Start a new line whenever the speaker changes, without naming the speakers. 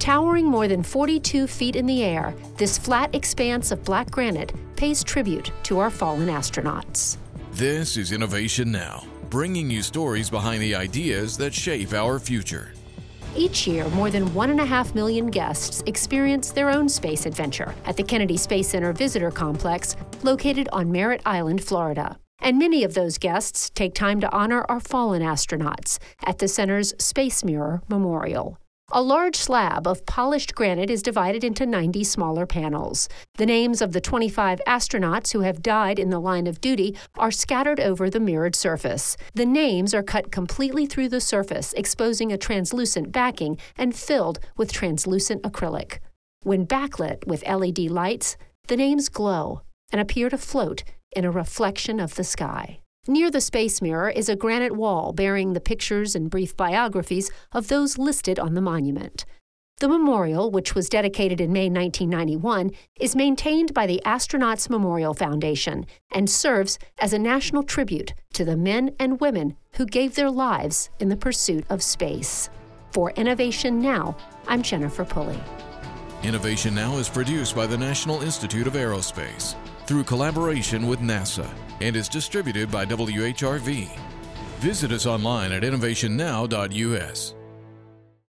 Towering more than 42 feet in the air, this flat expanse of black granite pays tribute to our fallen astronauts.
This is Innovation Now, bringing you stories behind the ideas that shape our future.
Each year, more than 1.5 million guests experience their own space adventure at the Kennedy Space Center Visitor Complex, located on Merritt Island, Florida. And many of those guests take time to honor our fallen astronauts at the center's Space Mirror Memorial. A large slab of polished granite is divided into 90 smaller panels. The names of the 25 astronauts who have died in the line of duty are scattered over the mirrored surface. The names are cut completely through the surface, exposing a translucent backing and filled with translucent acrylic. When backlit with LED lights, the names glow and appear to float in a reflection of the sky. Near the Space Mirror is a granite wall bearing the pictures and brief biographies of those listed on the monument. The memorial, which was dedicated in May 1991, is maintained by the Astronauts Memorial Foundation and serves as a national tribute to the men and women who gave their lives in the pursuit of space. For Innovation Now, I'm Jennifer Pulley.
Innovation Now is produced by the National Institute of Aerospace through collaboration with NASA and is distributed by WHRV. Visit us online at innovationnow.us.